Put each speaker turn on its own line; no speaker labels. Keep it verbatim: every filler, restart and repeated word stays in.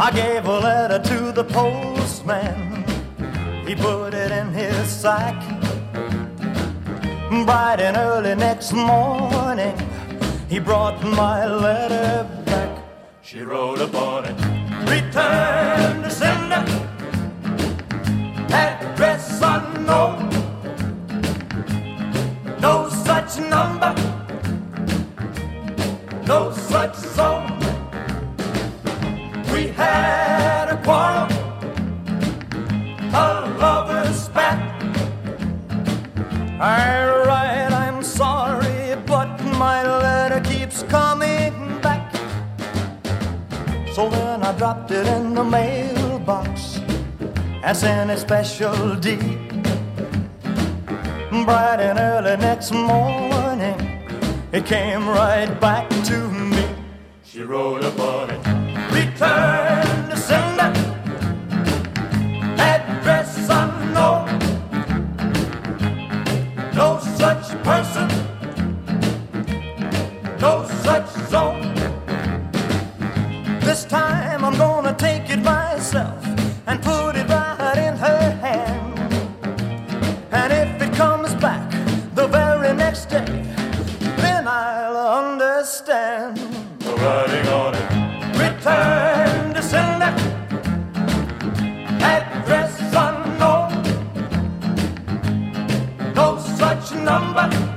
I gave a letter to the postman. He put it in his sack. Bright and early next morning, he brought my letter back. She wrote upon it, return to sender, address unknown, no such number, no such zone. We had a quarrel, a lover's spat. I write, I'm sorry, but my letter keeps coming back. So then I dropped it in the mailbox and sent a special deed. Bright and early next morning, it came right back to me. She wrote upon it, return to sender, address unknown, no such person, no such zone. This time I'm gonna take it myself and put it right in her hand. And if it comes back the very next day, then I'll understand. The writing on it, return to sender, address unknown, no such number,